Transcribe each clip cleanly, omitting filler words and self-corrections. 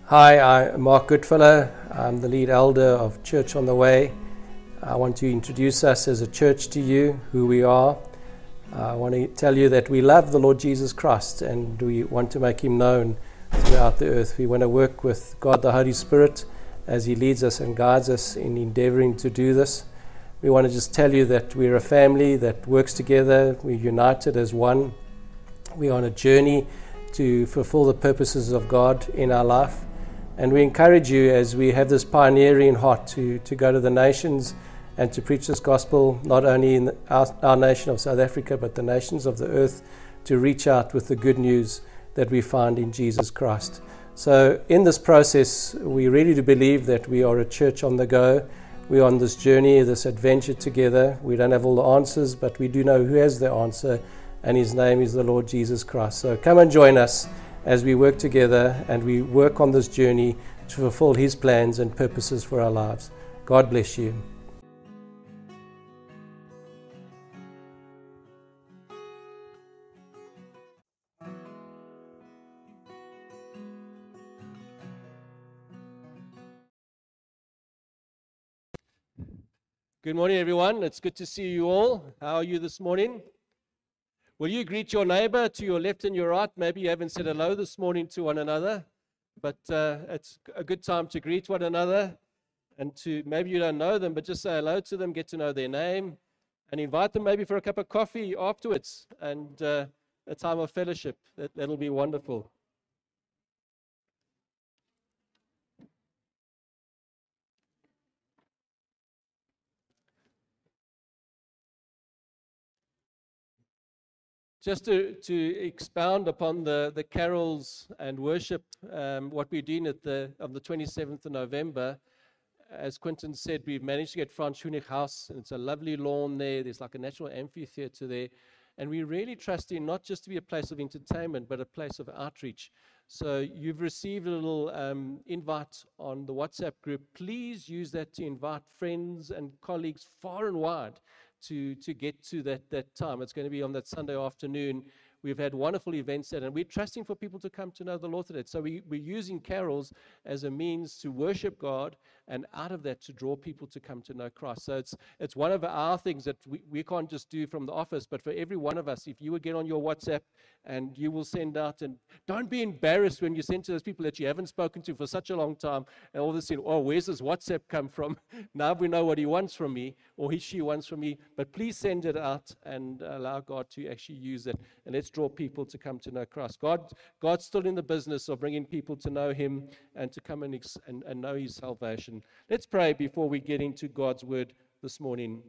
Hi, I'm Mark Goodfellow. I'm the lead elder of Church on the Way. I want to introduce us as a church to you, who we are. I want to tell you that we love the Lord Jesus Christ and we want to make him known throughout the earth. We want to work with God the Holy Spirit as he leads us and guides us in endeavoring to do this. We want to just tell you that we're a family that works together. We're united as one. We're on a journey to fulfill the purposes of God in our life. And we encourage you, as we have this pioneering heart, to go to the nations and to preach this gospel, not only in our nation of South Africa, but the nations of the earth, to reach out with the good news that we find in Jesus Christ. So in this process, we really do believe that we are a church on the go. We're on this journey, this adventure together. We don't have all the answers, but we do know who has the answer, and his name is the Lord Jesus Christ. So come and join us as we work together and we work on this journey to fulfill his plans and purposes for our lives. God bless you. Good morning, everyone. It's good to see you all. How are you this morning? Will you greet your neighbor to your left and your right? Maybe you haven't said hello this morning to one another, but it's a good time to greet one another and to, maybe you don't know them, but just say hello to them, get to know their name, and invite them maybe for a cup of coffee afterwards and a time of fellowship. That'll be wonderful. Just to expound upon the carols and worship, what we're doing on the 27th of November, as Quentin said, we've managed to get Franz Hunig House, and it's a lovely lawn there. There's like a natural amphitheater there. And we're really trusting not just to be a place of entertainment, but a place of outreach. So you've received a little invite on the WhatsApp group. Please use that to invite friends and colleagues far and wide to get to that time. It's going to be on that Sunday afternoon. We've had wonderful events there, and we're trusting for people to come to know the Lord today. So we're using carols as a means to worship God, and out of that to draw people to come to know Christ. So it's one of our things that we can't just do from the office, but for every one of us, if you would get on your WhatsApp and you will send out, and don't be embarrassed when you send to those people that you haven't spoken to for such a long time, and all of a sudden, oh, where's this WhatsApp come from? Now we know what he wants from me, or she wants from me, but please send it out and allow God to actually use it, and let's draw people to come to know Christ. God's still in the business of bringing people to know him and to come and know his salvation. Let's pray before we get into God's word this morning.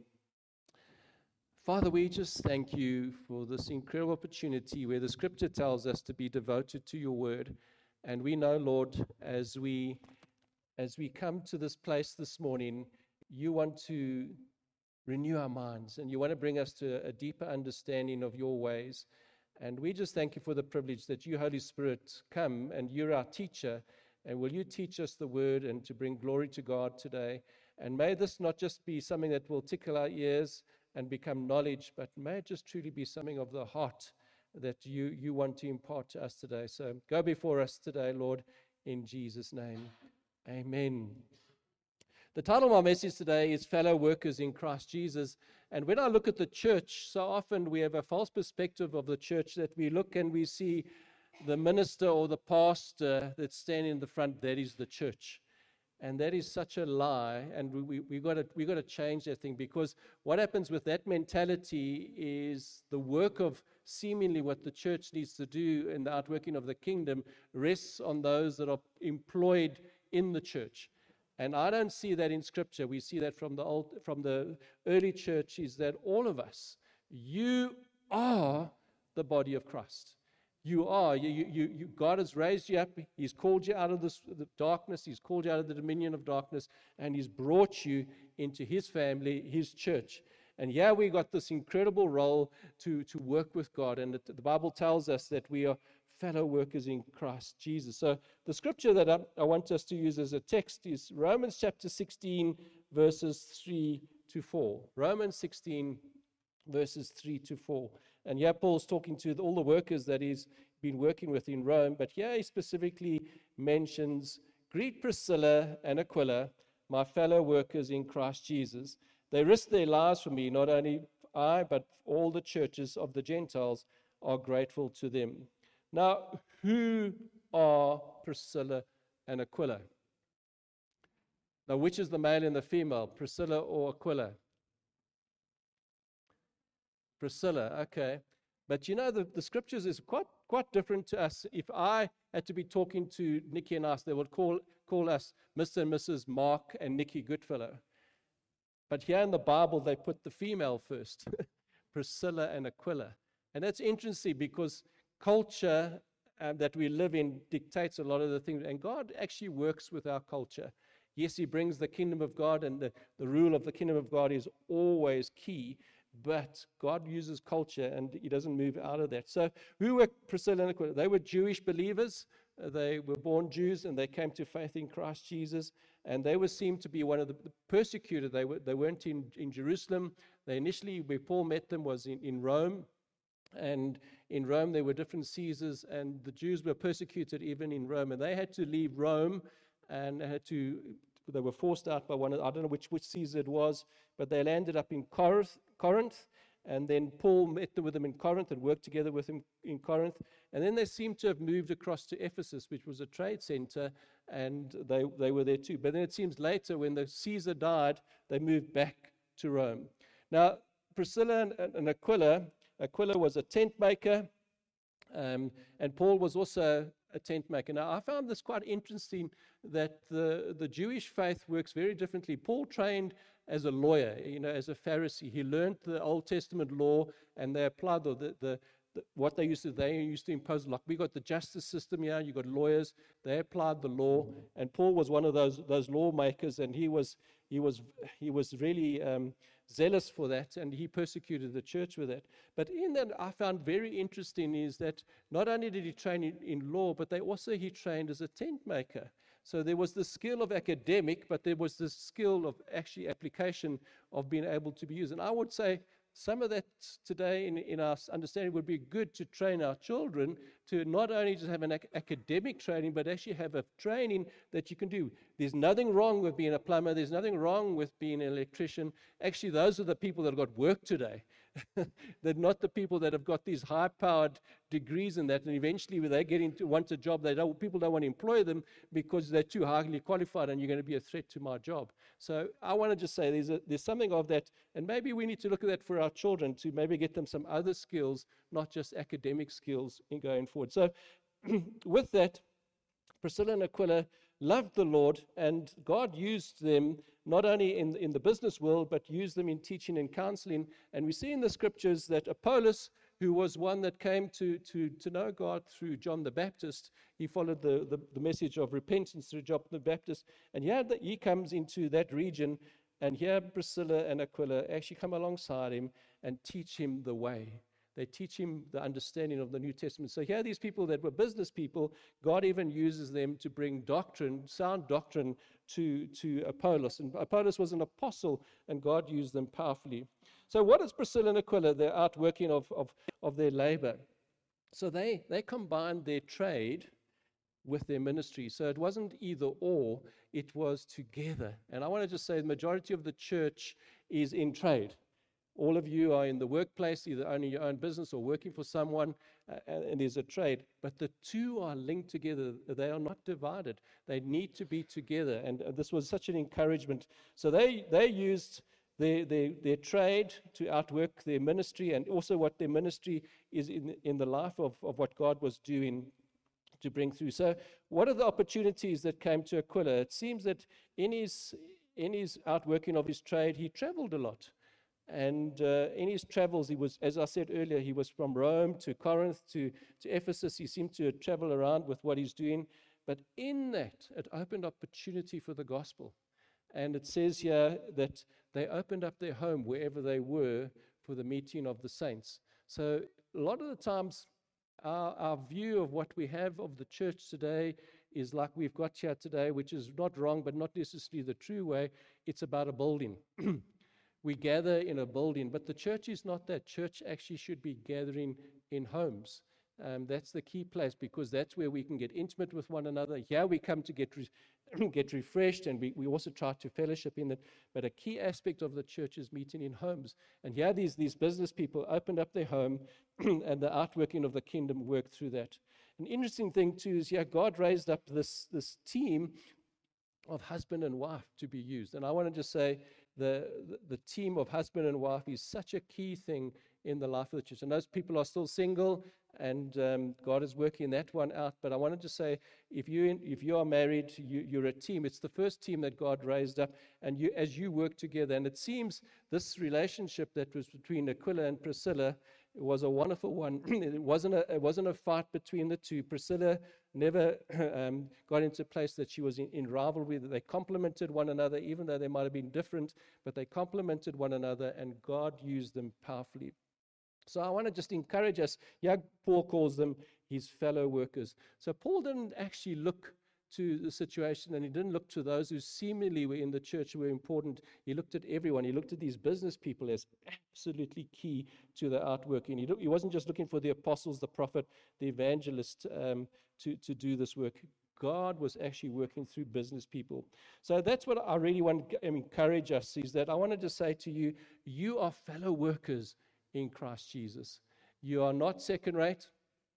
Father, we just thank you for this incredible opportunity where the scripture tells us to be devoted to your word. And we know, Lord, as we come to this place this morning, you want to renew our minds and you want to bring us to a deeper understanding of your ways. And we just thank you for the privilege that you, Holy Spirit, come and you're our teacher. And will you teach us the word and to bring glory to God today? And may this not just be something that will tickle our ears and become knowledge, but may it just truly be something of the heart that you want to impart to us today. So go before us today, Lord, in Jesus' name. Amen. The title of my message today is Fellow Workers in Christ Jesus. And when I look at the church, so often we have a false perspective of the church, that we look and we see the minister or the pastor that's standing in the front, that is the church. And that is such a lie, and we got to change that thing, because what happens with that mentality is the work of seemingly what the church needs to do in the outworking of the kingdom rests on those that are employed in the church. And I don't see that in Scripture. We see that from the early church, is that all of us, you are the body of Christ. You are. God has raised you up. He's called you out of the darkness. He's called you out of the dominion of darkness, and he's brought you into his family, his church. And we got this incredible role to work with God. And the Bible tells us that we are fellow workers in Christ Jesus. So the scripture that I want us to use as a text is Romans chapter 16, verses 3 to 4. Romans 16, verses 3 to 4. And here Paul's talking to all the workers that he's been working with in Rome. But here he specifically mentions, "Greet Priscilla and Aquila, my fellow workers in Christ Jesus. They risked their lives for me. Not only I, but all the churches of the Gentiles are grateful to them." Now, who are Priscilla and Aquila? Now, which is the male and the female, Priscilla or Aquila? Priscilla, okay. But you know, the scriptures is quite different to us. If I had to be talking to Nikki and us, they would call us Mr. and Mrs. Mark and Nikki Goodfellow. But here in the Bible, they put the female first, Priscilla and Aquila. And that's interesting because culture that we live in dictates a lot of the things. And God actually works with our culture. Yes, he brings the kingdom of God, and the rule of the kingdom of God is always key. But God uses culture, and he doesn't move out of that. So who were Priscilla and Aquila? They were Jewish believers. They were born Jews, and they came to faith in Christ Jesus. And they were seen to be one of the persecuted. They weren't in Jerusalem. They initially, where Paul met them, was in Rome. And in Rome, there were different Caesars, and the Jews were persecuted even in Rome. And they had to leave Rome, and they were forced out by I don't know which Caesar it was, but they landed up in Corinth, and then Paul met with them in Corinth and worked together with him in Corinth. And then they seem to have moved across to Ephesus, which was a trade center, and they were there too. But then it seems later, when the Caesar died, they moved back to Rome. Now, Priscilla and Aquila was a tent maker, and Paul was also a tent maker. Now, I found this quite interesting, that the Jewish faith works very differently. Paul trained as a lawyer, as a Pharisee. He learned the Old Testament law, and they applied what they used to impose. Like we got the justice system here, you got lawyers. They applied the law, and Paul was one of those lawmakers, and he was really zealous for that, and he persecuted the church with that. But in that, I found very interesting is that not only did he train in law, but he trained as a tent maker. So there was the skill of academic, but there was the skill of actually application of being able to be used. And I would say some of that today in our understanding would be good to train our children to not only just have an academic training, but actually have a training that you can do. There's nothing wrong with being a plumber. There's nothing wrong with being an electrician. Actually, those are the people that have got work today. They're not the people that have got these high-powered degrees in that, and eventually when they want a job, people don't want to employ them because they're too highly qualified, and you're going to be a threat to my job. So I want to just say there's something of that, and maybe we need to look at that for our children to maybe get them some other skills, not just academic skills in going forward. So with that, Priscilla and Aquila loved the Lord, and God used them not only in the business world, but used them in teaching and counseling. And we see in the scriptures that Apollos, who was one that came to know God through John the Baptist, he followed the message of repentance through John the Baptist. And he comes into that region, and here Priscilla and Aquila actually come alongside him and teach him the way. They teach him the understanding of the New Testament. So here are these people that were business people. God even uses them to bring doctrine, sound doctrine, to Apollos. And Apollos was an apostle, and God used them powerfully. So what is Priscilla and Aquila? They're out working of their labor. So they combined their trade with their ministry. So it wasn't either or, it was together. And I want to just say the majority of the church is in trade. All of you are in the workplace, either owning your own business or working for someone, and there's a trade. But the two are linked together. They are not divided. They need to be together. And this was such an encouragement. So they used their trade to outwork their ministry, and also what their ministry is in the life of what God was doing to bring through. So what are the opportunities that came to Aquila? It seems that in his outworking of his trade, he traveled a lot. And in his travels, he was, as I said earlier, he was from Rome to Corinth to Ephesus. He seemed to travel around with what he's doing. But in that, it opened opportunity for the gospel. And it says here that they opened up their home wherever they were for the meeting of the saints. So a lot of the times, our view of what we have of the church today is like we've got here today, which is not wrong, but not necessarily the true way. It's about a building. We gather in a building, but the church is not that. Church actually should be gathering in homes. That's the key place, because that's where we can get intimate with one another. Here we come to get refreshed, and we also try to fellowship in it. But a key aspect of the church is meeting in homes. And here these business people opened up their home, and the outworking of the kingdom worked through that. An interesting thing too is, God raised up this team of husband and wife to be used. And I want to just say the team of husband and wife is such a key thing in the life of the church. And those people are still single, and God is working that one out. But I wanted to say, if you are married, you're a team. It's the first team that God raised up, and as you work together. And it seems this relationship that was between Aquila and Priscilla was a wonderful one. It wasn't a fight between the two. Priscilla never got into a place that she was in rivalry. That they complemented one another, even though they might have been different, but they complemented one another, and God used them powerfully. So I want to just encourage us. Paul calls them his fellow workers. So Paul didn't actually look to the situation, and he didn't look to those who seemingly were in the church who were important. He looked at everyone. He looked at these business people as absolutely key to the outworking. He wasn't just looking for the apostles, the prophet, the evangelist to do this work. God was actually working through business people. So that's what I really want to encourage us, is that I wanted to say to you, you are fellow workers in Christ Jesus. You are not second rate.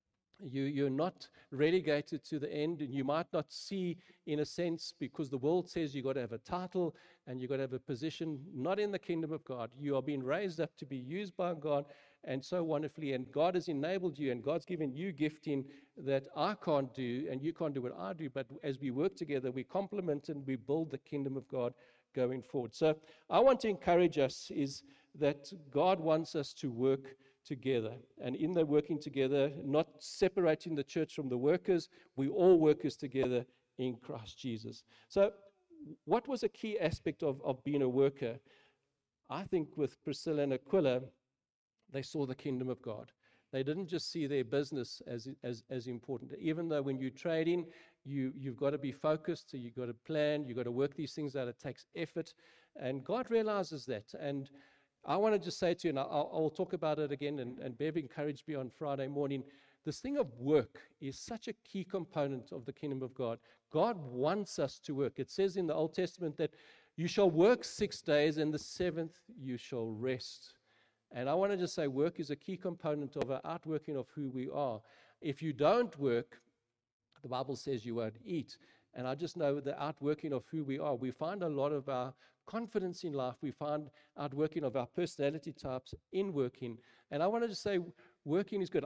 You're not relegated to the end, and you might not see, in a sense, because the world says you've got to have a title and you've got to have a position, not in the kingdom of God. You are being raised up to be used by God, and so wonderfully, and God has enabled you, and God's given you gifting that I can't do, and you can't do what I do, but as we work together, we complement and we build the kingdom of God going forward. So I want to encourage us is that God wants us to work together, and in the working together, not separating the church from the workers. We all workers together in Christ Jesus. So what was a key aspect of being a worker? I think with Priscilla and Aquila, they saw the kingdom of God. They didn't just see their business as important. Even though when you're trading, you've got to be focused, so you've got to plan, you've got to work these things out. It takes effort, and God realizes that. And I want to just say to you, and I'll talk about it again, and Bev encouraged me on Friday morning, this thing of work is such a key component of the kingdom of God. God wants us to work. It says in the Old Testament that you shall work 6 days, and the seventh you shall rest. And I want to just say work is a key component of our outworking of who we are. If you don't work, the Bible says you won't eat. And I just know the outworking of who we are. We find a lot of our confidence in life. We find outworking of our personality types in working. And I wanted to say working is good.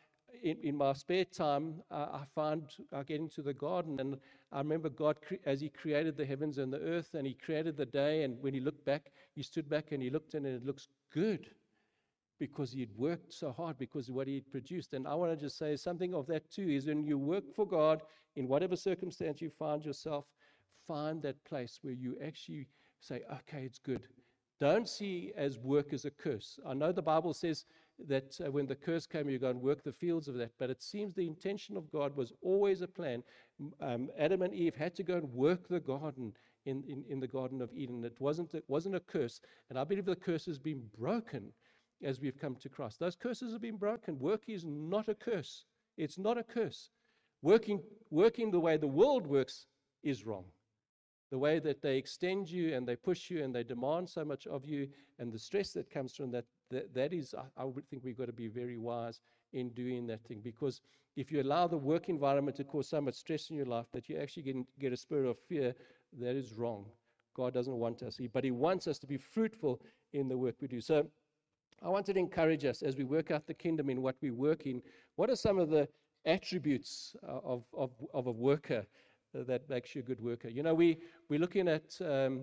In my spare time, I get into the garden, and I remember God as He created the heavens and the earth, and He created the day, and when He looked back, He stood back and He looked, and it looks good, because He'd worked so hard, because of what He'd produced. And I want to just say something of that too, is when you work for God, in whatever circumstance you find yourself, find that place where you actually say, okay, it's good. Don't see as work as a curse. I know the Bible says that when the curse came, you go and work the fields of that, but it seems the intention of God was always a plan. Adam and Eve had to go and work the garden in the Garden of Eden. It wasn't a curse, and I believe the curse has been broken as we've come to Christ. Those curses have been broken. Work is not a curse. It's not a curse. Working the way the world works is wrong. The way that they extend you and they push you and they demand so much of you, and the stress that comes from that is, I would think we've got to be very wise in doing that thing. Because if you allow the work environment to cause so much stress in your life that you actually get a spirit of fear, that is wrong. God doesn't want us, but He wants us to be fruitful in the work we do. So I wanted to encourage us as we work out the kingdom in what we work in. What are some of the attributes of a worker that makes you a good worker? You know, we're looking at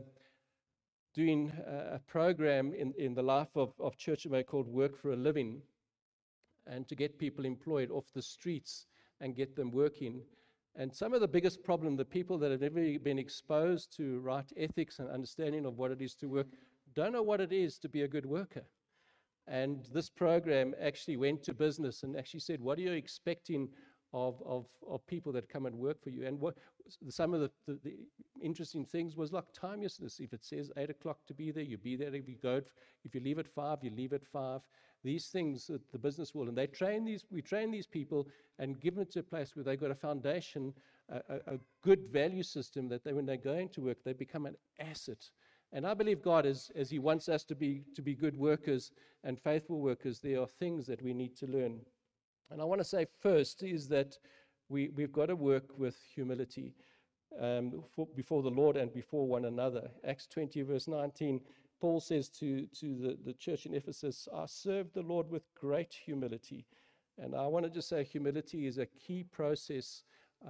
doing a program in the life of Church of May called Work for a Living, and to get people employed off the streets and get them working. And some of the biggest problem, the people that have never been exposed to right ethics and understanding of what it is to work, don't know what it is to be a good worker. And this program actually went to business and actually said, what are you expecting of people that come and work for you. And some of the interesting things was like timelessness. If it says 8 o'clock to be there, you be there. If you leave at 5, you leave at 5. These things that the business world, and we train these people and give them to a place where they've got a foundation, a good value system that when they go into work, they become an asset. And I believe God, as He wants us to be good workers and faithful workers, there are things that we need to learn. And I want to say first is that we've got to work with humility before the Lord and before one another. Acts 20, verse 19, Paul says to the church in Ephesus, I served the Lord with great humility. And I want to just say humility is a key process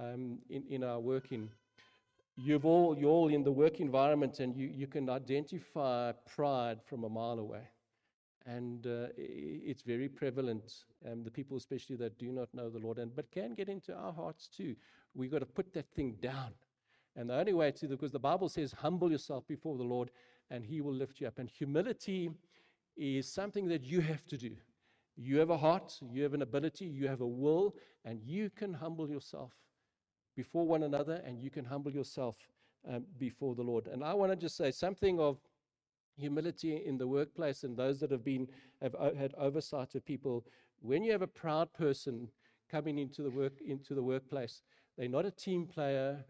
in our working. You're all in the work environment, and you can identify pride from a mile away. And it's very prevalent, the people especially that do not know the Lord, but can get into our hearts too. We've got to put that thing down. And the only way because the Bible says, humble yourself before the Lord, and He will lift you up. And humility is something that you have to do. You have a heart, you have an ability, you have a will, and you can humble yourself before one another, and you can humble yourself before the Lord. And I want to just say something of humility in the workplace, and those that have had oversight of people. When you have a proud person coming into the workplace, they're not a team player.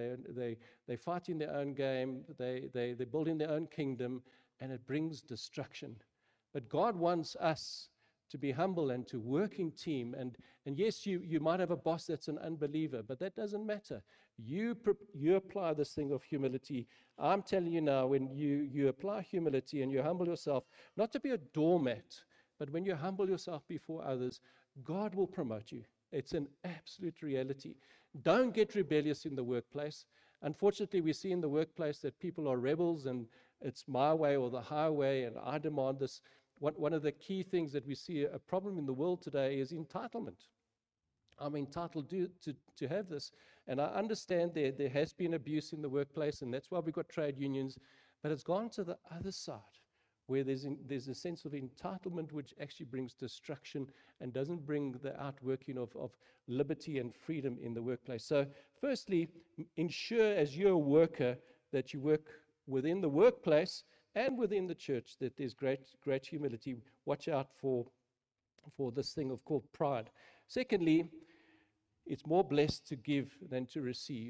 They fight in their own game. They're building their own kingdom, and it brings destruction. But God wants us to be humble and to work in team. And yes, you might have a boss that's an unbeliever, but that doesn't matter. You apply this thing of humility. I'm telling you now, when you apply humility and you humble yourself, not to be a doormat, but when you humble yourself before others, God will promote you. It's an absolute reality. Don't get rebellious in the workplace. Unfortunately, we see in the workplace that people are rebels, and it's my way or the highway, and I demand this. One of the key things that we see a problem in the world today is entitlement. I'm entitled to have this. And I understand there has been abuse in the workplace, and that's why we've got trade unions. But it's gone to the other side, where there's a sense of entitlement which actually brings destruction and doesn't bring the outworking of liberty and freedom in the workplace. So firstly, ensure as you're a worker that you work within the workplace and within the church, that there's great humility. Watch out for this thing called pride. Secondly, it's more blessed to give than to receive.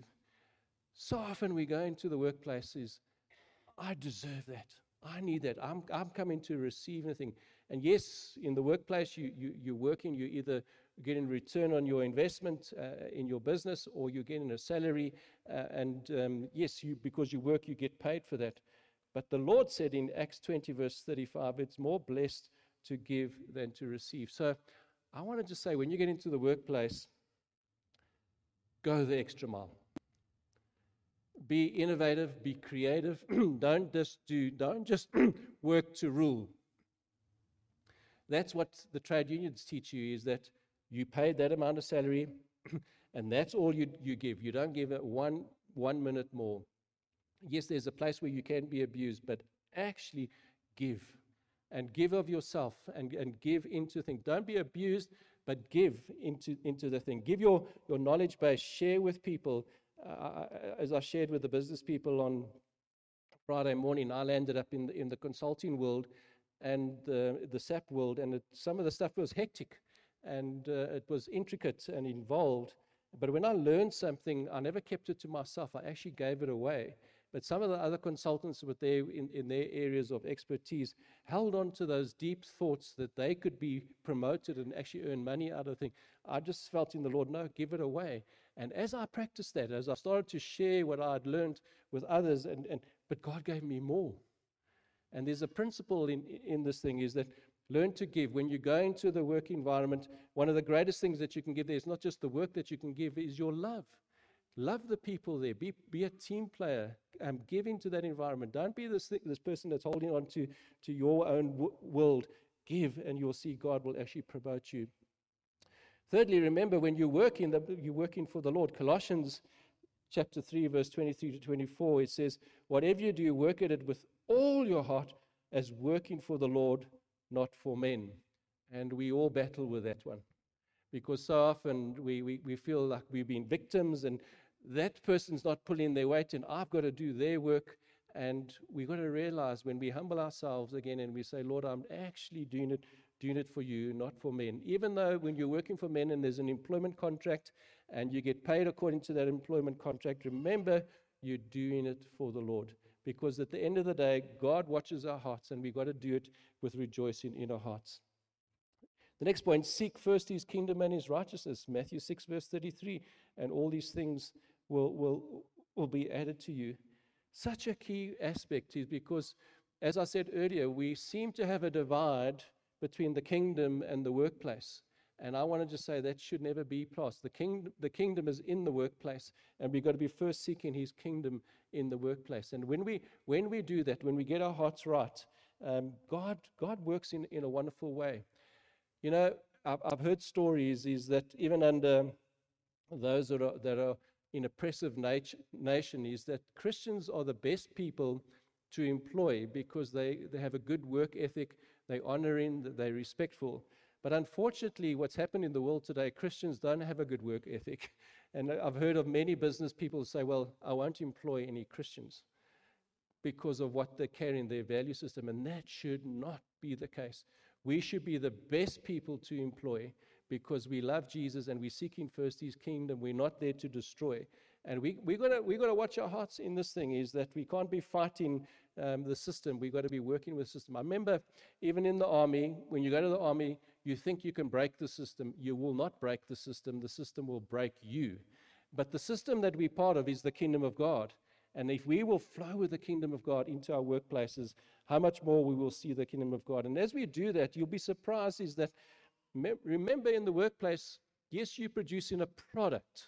So often we go into the workplaces, I deserve that. I need that. I'm coming to receive anything. And yes, in the workplace, you're working, you either getting return on your investment in your business, or you're getting a salary. Yes, because you work, you get paid for that. But the Lord said in Acts 20, verse 35, it's more blessed to give than to receive. So I want to just say, when you get into the workplace, go the extra mile. Be innovative, be creative. Don't just work to rule. That's what the trade unions teach you, is that you pay that amount of salary, and that's all you give. You don't give it one minute more. Yes, there's a place where you can be abused, but actually give. And give of yourself, and give into things. Don't be abused, but give into the thing. Give your knowledge base. Share with people. As I shared with the business people on Friday morning, I landed up in the consulting world and the SAP world, and some of the stuff was hectic, and it was intricate and involved. But when I learned something, I never kept it to myself. I actually gave it away. But some of the other consultants with in their areas of expertise held on to those deep thoughts that they could be promoted and actually earn money out of things. I just felt in the Lord, no, give it away. And as I practiced that, as I started to share what I had learned with others, but God gave me more. And there's a principle in this thing, is that learn to give. When you go into the work environment, one of the greatest things that you can give there is not just the work that you can give, is your love. Love the people there. Be a team player. Give into that environment. Don't be this person that's holding on to your own world. Give, and you'll see God will actually promote you. Thirdly, remember, when you're working for the Lord. Colossians chapter 3, verse 23 to 24, it says, whatever you do, work at it with all your heart, as working for the Lord, not for men. And we all battle with that one. Because so often we feel like we've been victims, and that person's not pulling their weight, and I've got to do their work. And we've got to realize when we humble ourselves again and we say, Lord, I'm actually doing it for you, not for men. Even though when you're working for men and there's an employment contract and you get paid according to that employment contract, remember, you're doing it for the Lord. Because at the end of the day, God watches our hearts, and we've got to do it with rejoicing in our hearts. The next point, seek first his kingdom and his righteousness. Matthew 6, verse 33. And all these things will be added to you. Such a key aspect is because, as I said earlier, we seem to have a divide between the kingdom and the workplace. And I want to just say that should never be passed. The kingdom is in the workplace, and we've got to be first seeking his kingdom in the workplace. And when we do that, when we get our hearts right, God works in a wonderful way. You know, I've heard stories is that even under those that are in oppressive nation is that Christians are the best people to employ because they have a good work ethic, they're honoring, they're respectful. But unfortunately, what's happened in the world today, Christians don't have a good work ethic. And I've heard of many business people say, well, I won't employ any Christians because of what they carry in their value system. And that should not be the case. We should be the best people to employ because we love Jesus and we're seeking first his kingdom. We're not there to destroy. And we got to watch our hearts in this thing, is that we can't be fighting the system. We've got to be working with the system. I remember even in the army, when you go to the army, you think you can break the system. You will not break the system. The system will break you. But the system that we're part of is the kingdom of God. And if we will flow with the kingdom of God into our workplaces, how much more we will see the kingdom of God. And as we do that, you'll be surprised is that, remember in the workplace, yes, you're producing a product,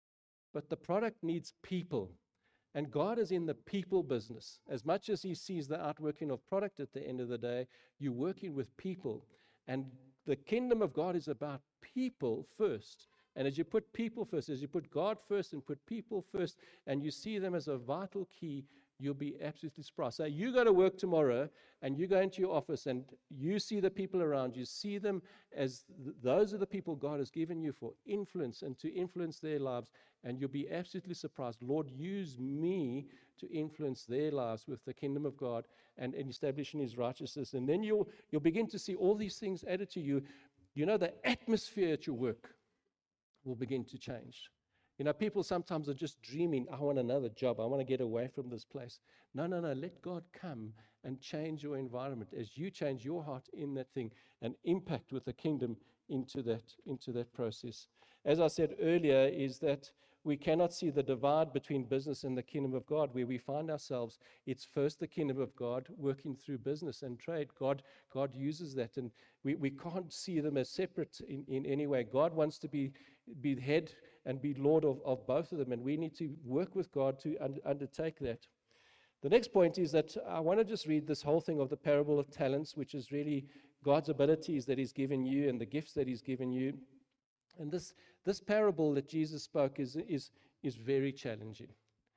but the product needs people. And God is in the people business. As much as he sees the outworking of product at the end of the day, you're working with people. And the kingdom of God is about people first. And as you put people first, as you put God first and put people first, and you see them as a vital key, you'll be absolutely surprised. So you go to work tomorrow, and you go into your office, and you see the people around you, see them as those are the people God has given you for influence and to influence their lives, and you'll be absolutely surprised. Lord, use me to influence their lives with the kingdom of God and establishing his righteousness. And then you'll begin to see all these things added to you. You know, the atmosphere at your work will begin to change. You know, people sometimes are just dreaming, I want another job. I want to get away from this place. No. Let God come and change your environment as you change your heart in that thing and impact with the kingdom into that process. As I said earlier, is that we cannot see the divide between business and the kingdom of God. Where we find ourselves, it's first the kingdom of God working through business and trade. God uses that, and we can't see them as separate in any way. God wants to be head and be Lord of both of them, and we need to work with God to undertake that. The next point is that I want to just read this whole thing of the parable of talents, which is really God's abilities that he's given you and the gifts that he's given you. And this parable that Jesus spoke is very challenging,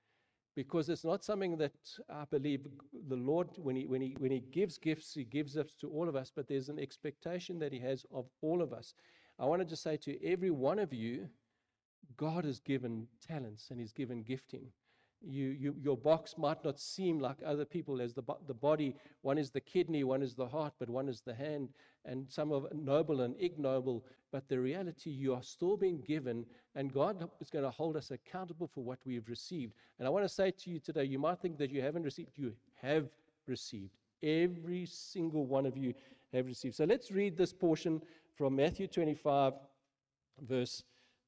because it's not something that I believe the Lord, when he gives gifts, he gives us to all of us, but there's an expectation that he has of all of us. I want to just say to every one of you, God has given talents and he's given gifting. Your box might not seem like other people as the body. One is the kidney, one is the heart, but one is the hand, and some are noble and ignoble. But the reality, you are still being given, and God is going to hold us accountable for what we have received. And I want to say to you today, you might think that you haven't received. You have received. Every single one of you have received. So let's read this portion from Matthew 25, verse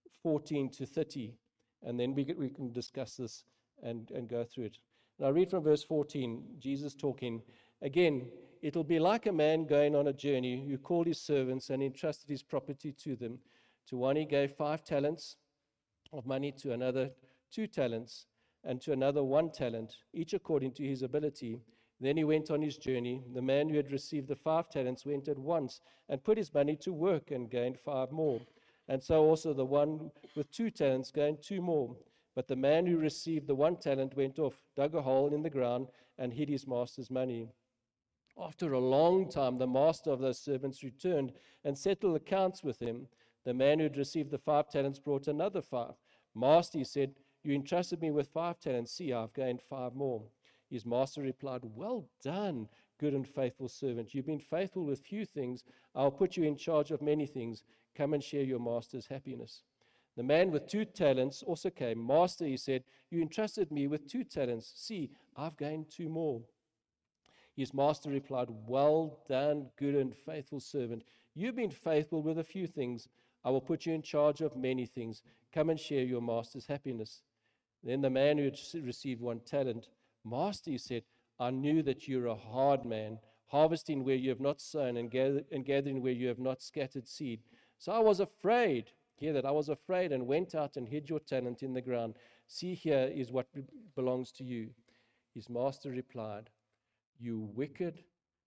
14 to 30, and then we can discuss this and go through it. And I read from verse 14, Jesus talking. Again, it'll be like a man going on a journey who called his servants and entrusted his property to them. To one he gave 5 talents of money, to another 2 talents, and to another 1 talent, each according to his ability. Then he went on his journey. The man who had received the 5 talents went at once and put his money to work and gained 5 more. And so also the one with 2 talents gained 2 more. But the man who received the 1 talent went off, dug a hole in the ground, and hid his master's money. After a long time, the master of those servants returned and settled accounts with him. The man who had received the 5 talents brought another 5. Master, he said, you entrusted me with 5 talents. See, I've gained 5 more. His master replied, well done, good and faithful servant. You've been faithful with few things. I'll put you in charge of many things. Come and share your master's happiness. The man with 2 talents also came. Master, he said, you entrusted me with 2 talents. See, I've gained 2 more. His master replied, well done, good and faithful servant. You've been faithful with a few things. I will put you in charge of many things. Come and share your master's happiness. Then the man who had received 1 talent, Master, he said, I knew that you're a hard man, harvesting where you have not sown and gathering where you have not scattered seed. So I was afraid. Hear that, I was afraid and went out and hid your talent in the ground. See, here is what belongs to you. His master replied, you wicked,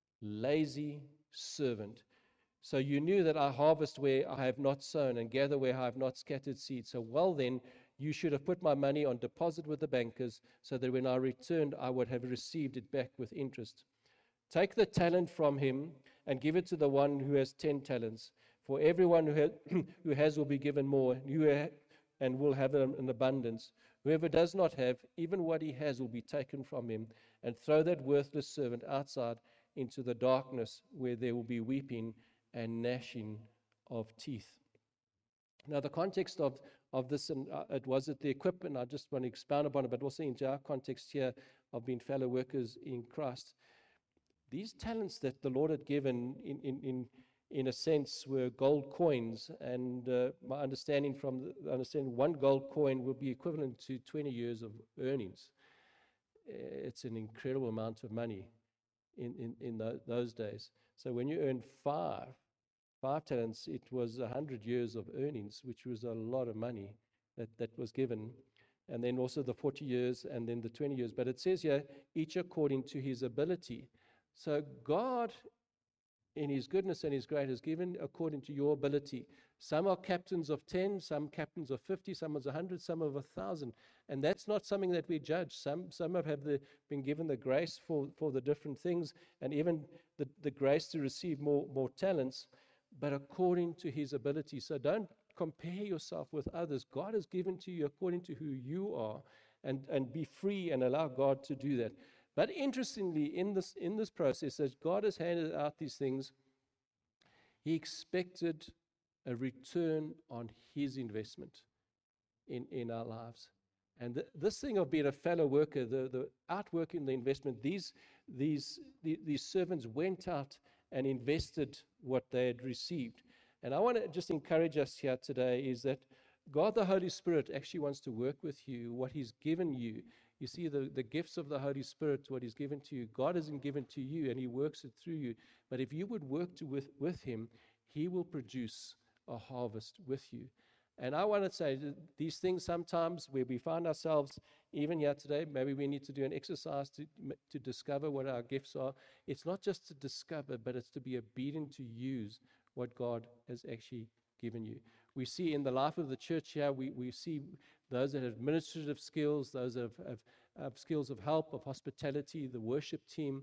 lazy servant. So you knew that I harvest where I have not sown and gather where I have not scattered seed. So well then, you should have put my money on deposit with the bankers, so that when I returned, I would have received it back with interest. Take the talent from him and give it to the one who has 10 talents. For everyone who has will be given more, and will have an abundance. Whoever does not have, even what he has will be taken from him. And throw that worthless servant outside into the darkness, where there will be weeping and gnashing of teeth. Now, the context of this, and it was at the equipment, I just want to expound upon it, but also into our context here of being fellow workers in Christ. These talents that the Lord had given, in a sense, were gold coins, and my understanding from the understanding, 1 gold coin will be equivalent to 20 years of earnings. It's an incredible amount of money in those days. So when you earn 5 talents, it was 100 years of earnings, which was a lot of money that was given. And then also the 40 years and then the 20 years. But it says here, each according to his ability. So God, in his goodness and his grace, has given according to your ability. Some are captains of 10, some captains of 50, some of 100, some of 1,000. And that's not something that we judge. Some have been given the grace for the different things, and even the grace to receive more talents, but according to his ability. So don't compare yourself with others. God has given to you according to who you are, and be free and allow God to do that. But interestingly, in this process, as God has handed out these things, he expected a return on his investment in our lives. And this thing of being a fellow worker, the outworking the investment, these servants went out and invested what they had received. And I want to just encourage us here today is that God the Holy Spirit actually wants to work with you, what he's given you. You see, the gifts of the Holy Spirit, what he's given to you, God hasn't given to you, and he works it through you. But if you would work with him, he will produce a harvest with you. And I want to say that these things sometimes where we find ourselves, even here today, maybe we need to do an exercise to discover what our gifts are. It's not just to discover, but it's to be obedient to use what God has actually given you. We see in the life of the church here, we see those that have administrative skills, those that have skills of help, of hospitality, the worship team,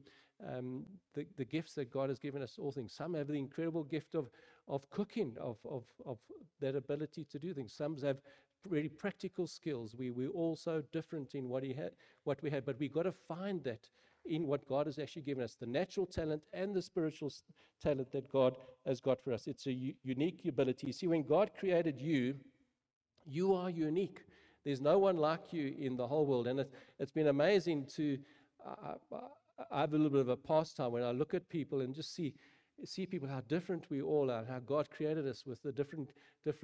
the gifts that God has given us, all things. Some have the incredible gift of cooking, of that ability to do things. Some have really practical skills. We're all so different in what we had, but we've got to find that in what God has actually given us, the natural talent and the spiritual talent that God has got for us. It's a unique ability. See, when God created you, you are unique. There's no one like you in the whole world. And it's been amazing to, I have a little bit of a pastime when I look at people and just see people, how different we all are, how God created us with the different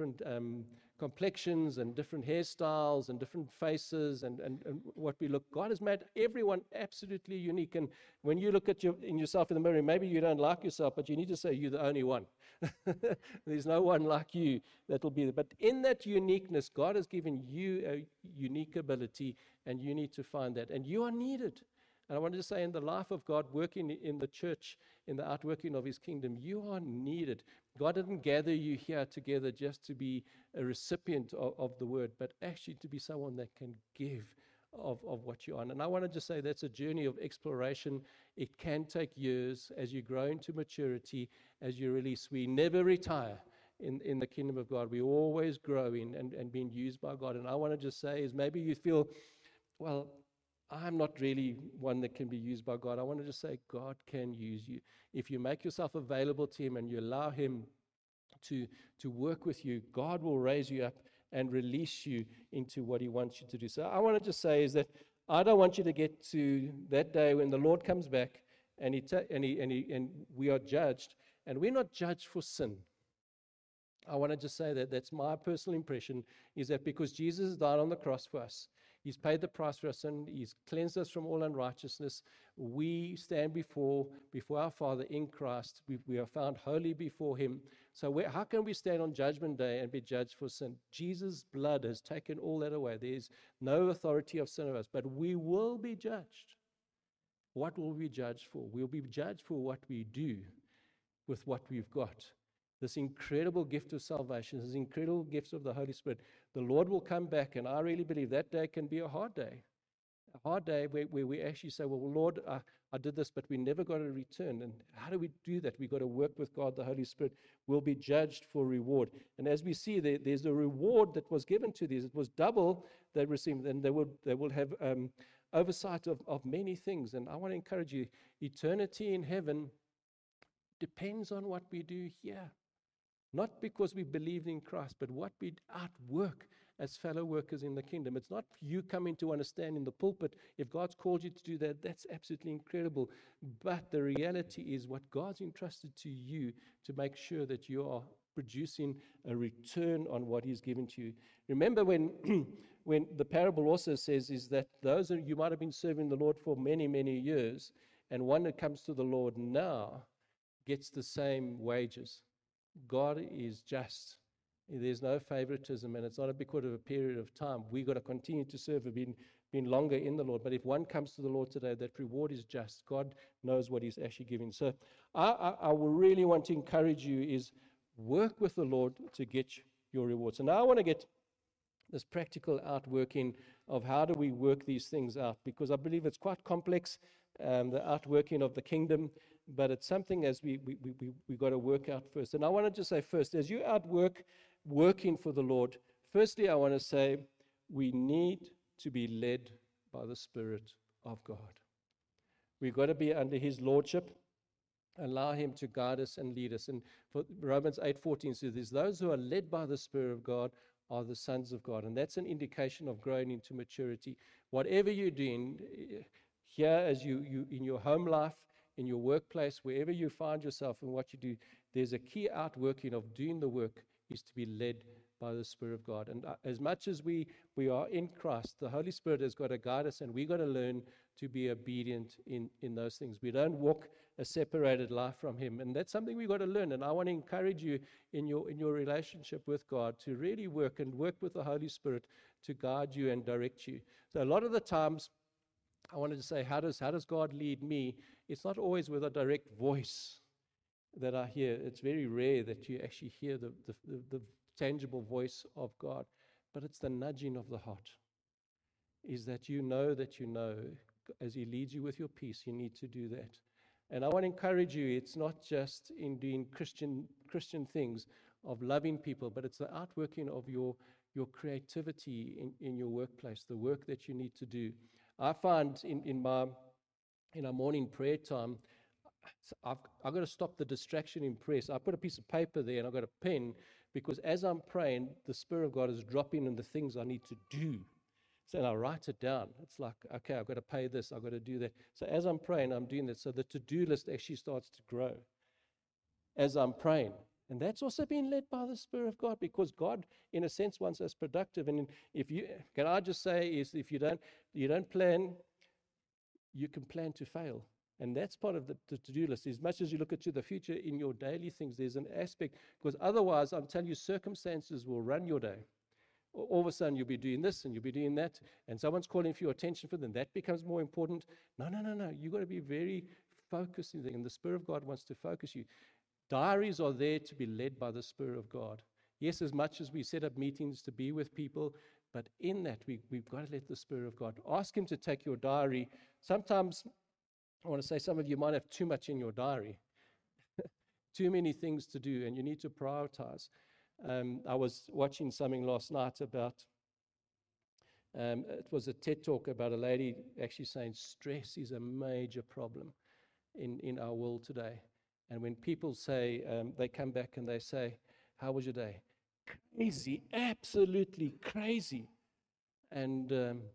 complexions and different hairstyles and different faces and what we look. God has made everyone absolutely unique. And when you look at yourself in the mirror, maybe you don't like yourself, but you need to say you're the only one. There's no one like you that will be there. But in that uniqueness, God has given you a unique ability, and you need to find that. And you are needed. And I wanted to say, in the life of God, working in the church, in the outworking of his kingdom, you are needed. God didn't gather you here together just to be a recipient of the word, but actually to be someone that can give of what you are. And I want to just say that's a journey of exploration. It can take years as you grow into maturity, as you release. We never retire. in the kingdom of God. We're always growing and being used by God. And I want to just say is maybe you feel, well, I'm not really one that can be used by God. I want to just say God can use you. If you make yourself available to Him and you allow Him to work with you, God will raise you up and release you into what He wants you to do. So I want to just say is that I don't want you to get to that day when the Lord comes back and we are judged, and we're not judged for sin. I want to just say that that's my personal impression, is that because Jesus died on the cross for us, He's paid the price for our sin, He's cleansed us from all unrighteousness, we stand before our Father in Christ. We are found holy before Him. So how can we stand on Judgment Day and be judged for sin? Jesus' blood has taken all that away. There is no authority of sin of us, but we will be judged. What will we be judged for? We'll be judged for what we do with what we've got. This incredible gift of salvation, this incredible gift of the Holy Spirit. The Lord will come back, and I really believe that day can be a hard day. A hard day where we actually say, well, Lord, I did this, but we never got a return. And how do we do that? We've got to work with God, the Holy Spirit. We'll be judged for reward. And as we see, there's a reward that was given to these. It was double they received, and they will have oversight of many things. And I want to encourage you, eternity in heaven depends on what we do here. Not because we believed in Christ, but what we outwork as fellow workers in the kingdom. It's not you coming to understand in the pulpit. If God's called you to do that, that's absolutely incredible. But the reality is what God's entrusted to you to make sure that you are producing a return on what He's given to you. Remember when the parable also says is that those you might have been serving the Lord for many, many years, and one that comes to the Lord now gets the same wages. God is just. There's no favoritism, and it's not because of a period of time. We've got to continue to serve and been longer in the Lord. But if one comes to the Lord today, that reward is just. God knows what He's actually giving. So I will really want to encourage you is work with the Lord to get your rewards. And now I want to get this practical outworking of how do we work these things out, because I believe it's quite complex, the outworking of the kingdom. But it's something as we got to work out first. And I want to just say first, as you working for the Lord, firstly, I want to say we need to be led by the Spirit of God. We've got to be under His lordship, allow Him to guide us and lead us. And for Romans 8:14 says, those who are led by the Spirit of God are the sons of God. And that's an indication of growing into maturity. Whatever you're doing here, as you in your home life, in your workplace, wherever you find yourself and what you do, there's a key outworking of doing the work is to be led by the Spirit of God. And as much as we are in Christ, the Holy Spirit has got to guide us, and we've got to learn to be obedient in those things. We don't walk a separated life from Him, and that's something we've got to learn. And I want to encourage you in your relationship with God to really work with the Holy Spirit to guide you and direct you. So a lot of the times, I wanted to say, how does God lead me? It's not always with a direct voice that I hear. It's very rare that you actually hear the tangible voice of God, but it's the nudging of the heart. Is that you know, as He leads you with your peace, you need to do that. And I want to encourage you, it's not just in doing Christian things, of loving people, but it's the outworking of your creativity in your workplace, the work that you need to do. I find in our morning prayer time, I've got to stop the distraction in prayer. So I put a piece of paper there and I've got a pen, because as I'm praying, the Spirit of God is dropping in the things I need to do. So I write it down. It's like, okay, I've got to pay this, I've got to do that. So as I'm praying, I'm doing that. So the to-do list actually starts to grow as I'm praying. And that's also being led by the Spirit of God, because God, in a sense, wants us productive. And can I just say, is if you don't plan, you can plan to fail. And that's part of the to-do list. As much as you look into the future in your daily things, there's an aspect, because otherwise, I'm telling you, circumstances will run your day. All of a sudden, you'll be doing this and you'll be doing that, and someone's calling for your attention for them. That becomes more important. No. You've got to be very focused in there, and the Spirit of God wants to focus you. Diaries are there to be led by the Spirit of God. Yes, as much as we set up meetings to be with people, but in that, we've got to let the Spirit of God. Ask Him to take your diary. Sometimes, I want to say, some of you might have too much in your diary, too many things to do, and you need to prioritize. I was watching something last night about, it was a TED talk about a lady actually saying stress is a major problem in our world today. And when people say, they come back and they say, how was your day? Crazy, absolutely crazy. And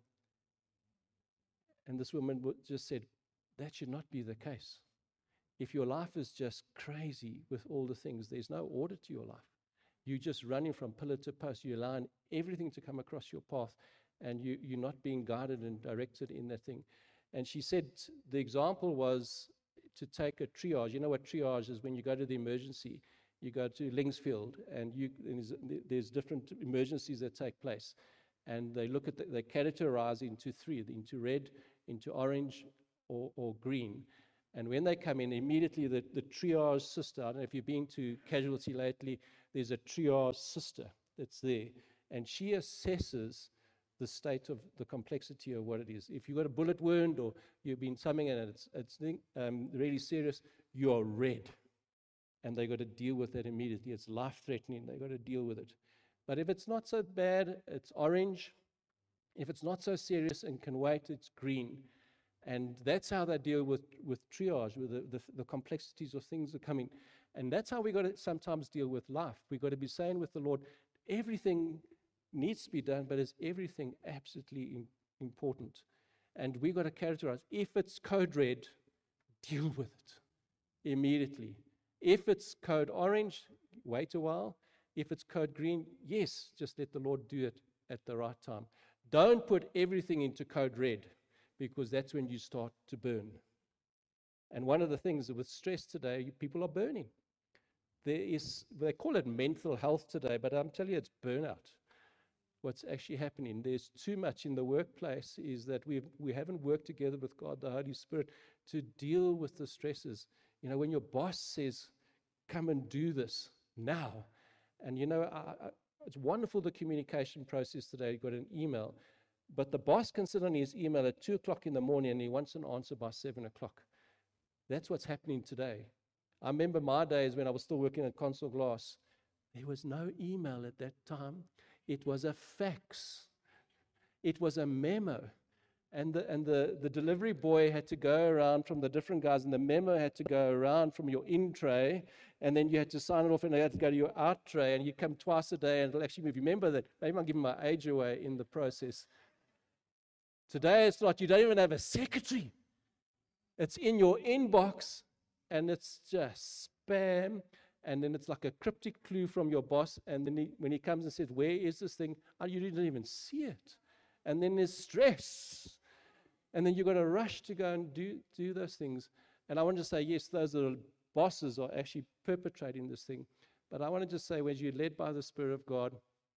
this woman just said, that should not be the case. If your life is just crazy with all the things, there's no order to your life. You're just running from pillar to post. You're allowing everything to come across your path, and you're not being guided and directed in that thing. And she said the example was to take a triage. You know what triage is? When you go to the emergency, you go to Lingsfield, and there's different emergencies that take place. And they look at they categorize into three, into red, into orange, or green. And when they come in, immediately the triage sister, I don't know if you've been to casualty lately, there's a triage sister that's there. And she assesses the state of the complexity of what it is. If you've got a bullet wound or you've been something and it's really serious, you're red. And they've got to deal with it immediately. It's life-threatening. They've got to deal with it. But if it's not so bad, it's orange. If it's not so serious and can wait, it's green. And that's how they deal with triage, with the complexities of things that are coming. And that's how we got to sometimes deal with life. We've got to be saying with the Lord, everything needs to be done, but is everything absolutely important? And we've got to characterize. If it's code red, deal with it immediately. If it's code orange, wait a while. If it's code green, yes, just let the Lord do it at the right time. Don't put everything into code red, because that's when you start to burn. And one of the things with stress today, people are burning. They call it mental health today, but I'm telling you, it's burnout. What's actually happening, there's too much in the workplace, is that we haven't worked together with God, the Holy Spirit, to deal with the stresses. You know, when your boss says, come and do this now, and you know, it's wonderful, the communication process today. You got an email, but the boss can sit on his email at 2 o'clock in the morning and he wants an answer by 7 o'clock. That's what's happening today. I remember my days when I was still working at Consol Glass. There was no email at that time. It was a fax. It was a memo. And the delivery boy had to go around from the different guys, and the memo had to go around from your in tray, and then you had to sign it off, and it had to go to your out tray, and you come twice a day, and it'll actually move. Remember that? Maybe I'm giving my age away in the process. Today it's not. You don't even have a secretary. It's in your inbox, and it's just spam, and then it's like a cryptic clue from your boss, and then when he comes and says, where is this thing? Oh, you didn't even see it. And then there's stress. And then you've got to rush to go and do those things. And I want to say, yes, those little bosses are actually perpetrating this thing. But I want to just say, when you're led by the Spirit of God,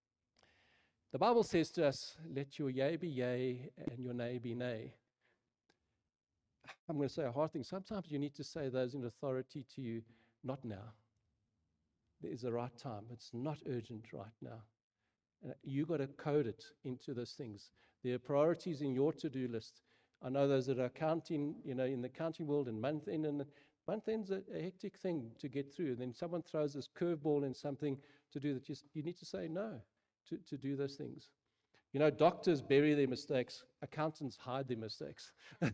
the Bible says to us, let your yea be yea and your nay be nay. I'm going to say a hard thing. Sometimes you need to say those in authority to you, not now. There is a right time. It's not urgent right now. You got to code it into those things. There are priorities in your to-do list. I know those that are accounting, you know, in the accounting world, and month end, and month end's a hectic thing to get through. And then someone throws this curveball in something to do that. You need to say no to do those things. You know, doctors bury their mistakes. Accountants hide their mistakes.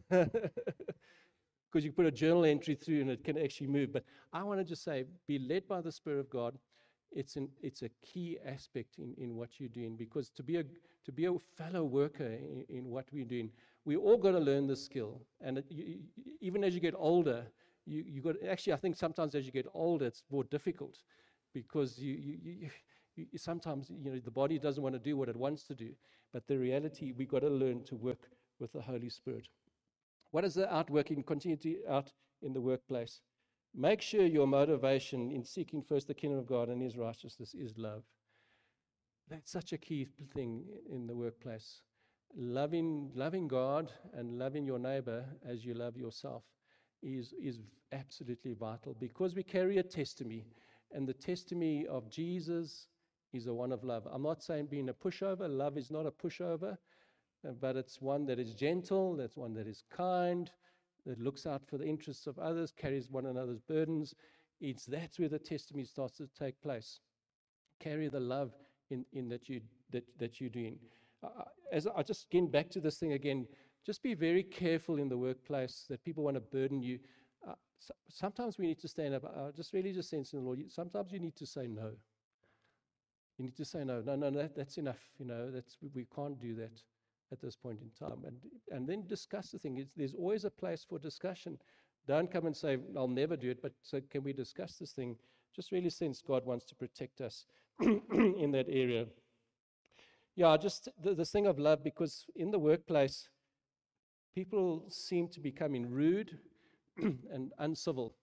Because you put a journal entry through and it can actually move. But I want to just say, be led by the Spirit of God. It's a key aspect in what you're doing, because to be a fellow worker in what we're doing, we all got to learn the skill. And even as you get older, you got actually, I think sometimes as you get older, it's more difficult, because you sometimes, you know, the body doesn't want to do what it wants to do. But the reality, we got to learn to work with the Holy Spirit. What is the outworking? Continue to out in the workplace. Make sure your motivation in seeking first the kingdom of God and His righteousness is love. That's such a key thing in the workplace. Loving God and loving your neighbor as you love yourself is absolutely vital, because we carry a testimony, and the testimony of Jesus is a one of love. I'm not saying being a pushover. Love is not a pushover, but it's one that is gentle, that's one that is kind, that looks out for the interests of others, carries one another's burdens. That's where the testimony starts to take place. carry the love in that you're doing. As I just getting back to this thing again, just be very careful in the workplace that people want to burden you. Sometimes we need to stand up. Just really just sense in the Lord. Sometimes you need to say no. You need to say no. No, that's enough. We can't do that at this point in time. And then discuss the thing. There's always a place for discussion. Don't come and say, I'll never do it, but so can we discuss this thing? Just really sense God wants to protect us in that area. Yeah, just this thing of love, because in the workplace, people seem to be becoming rude and uncivil.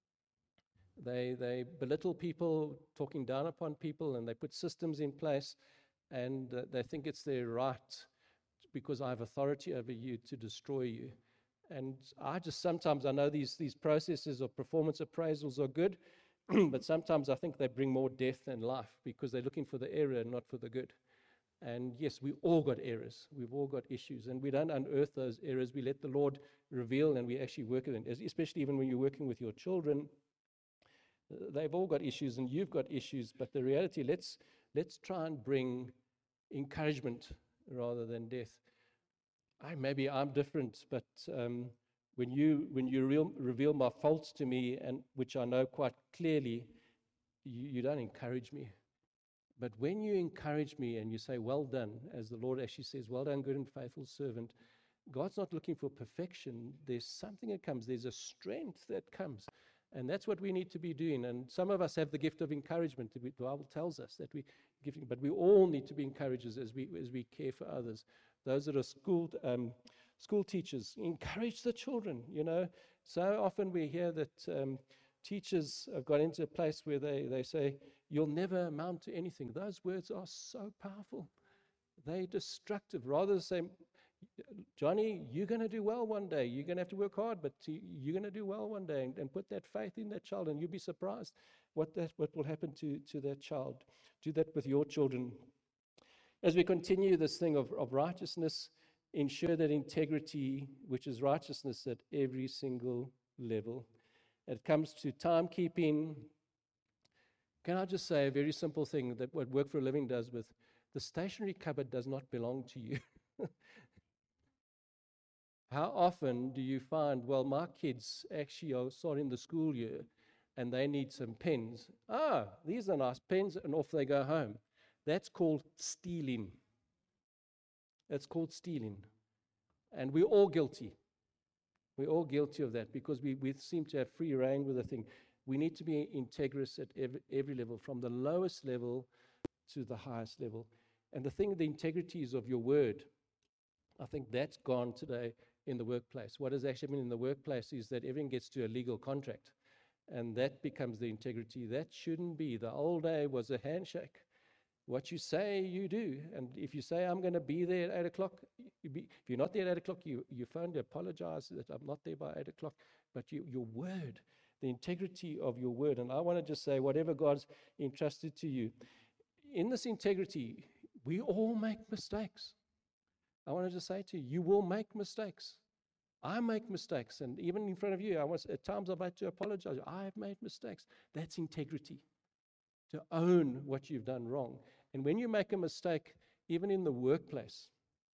They belittle people, talking down upon people, and they put systems in place, and they think it's their right, because I have authority over you, to destroy you. And sometimes I know these processes of performance appraisals are good, but sometimes I think they bring more death than life, because they're looking for the error and not for the good. And yes, we all got errors. We've all got issues, and we don't unearth those errors. We let the Lord reveal, and we actually work with them, especially even when you're working with your children. They've all got issues, and you've got issues, but the reality, let's try and bring encouragement rather than death. Maybe I'm different, but when you reveal my faults to me, and which I know quite clearly, you don't encourage me. But when you encourage me and you say, well done, as the Lord actually says, well done, good and faithful servant, God's not looking for perfection. There's something that comes. There's a strength that comes. And that's what we need to be doing. And some of us have the gift of encouragement. The Bible tells us that we give, but we all need to be encouragers as we care for others. Those that are school teachers, encourage the children. So often we hear that teachers have got into a place where they say, you'll never amount to anything. Those words are so powerful. They're destructive. Rather than say, Johnny, you're going to do well one day. You're going to have to work hard, but you're going to do well one day, and put that faith in that child, and you'll be surprised what will happen to that child. Do that with your children. As we continue this thing of righteousness, ensure that integrity, which is righteousness, at every single level. It comes to timekeeping. Can I just say a very simple thing that what Work for a Living does with the stationery cupboard does not belong to you. How often do you find, well, my kids actually are starting the school year and they need some pens. These are nice pens, and off they go home. That's called stealing. That's called stealing. And we're all guilty. We're all guilty of that, because we seem to have free reign with the thing. We need to be integrous at every level, from the lowest level to the highest level. And the integrity is of your word. I think that's gone today in the workplace. What has actually been in the workplace is that everything gets to a legal contract, and that becomes the integrity. That shouldn't be. The old day was a handshake. What you say, you do. And if you say, I'm going to be there at 8 o'clock, if you're not there at 8 o'clock, you phone to apologize that I'm not there by 8 o'clock. But your word, the integrity of your word. And I want to just say, whatever God's entrusted to you, in this integrity, we all make mistakes. I want to just say to you, you will make mistakes. I make mistakes. And even in front of you, at times I've had to apologize. I have made mistakes. That's integrity. To own what you've done wrong. And when you make a mistake, even in the workplace,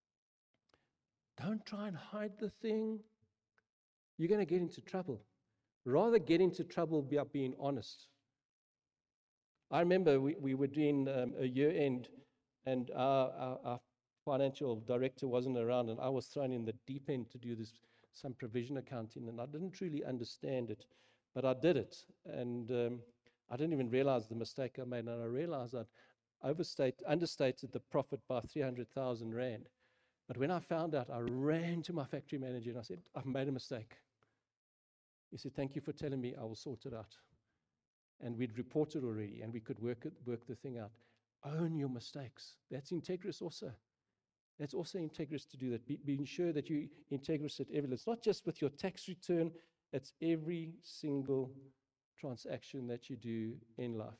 don't try and hide the thing. You're going to get into trouble. Rather get into trouble by being honest. I remember we were doing a year end, and our financial director wasn't around, and I was thrown in the deep end to do some provision accounting, and I didn't truly understand it, but I did it. And I didn't even realize the mistake I made, and I realized I'd understated the profit by 300,000 Rand. But when I found out, I ran to my factory manager and I said, I've made a mistake. He said, thank you for telling me, I will sort it out. And we'd reported already, and we could work the thing out. Own your mistakes. That's integrous also. That's also integrous to do that. Being sure that you integrous at every level. It's not just with your tax return, it's every single transaction that you do in life.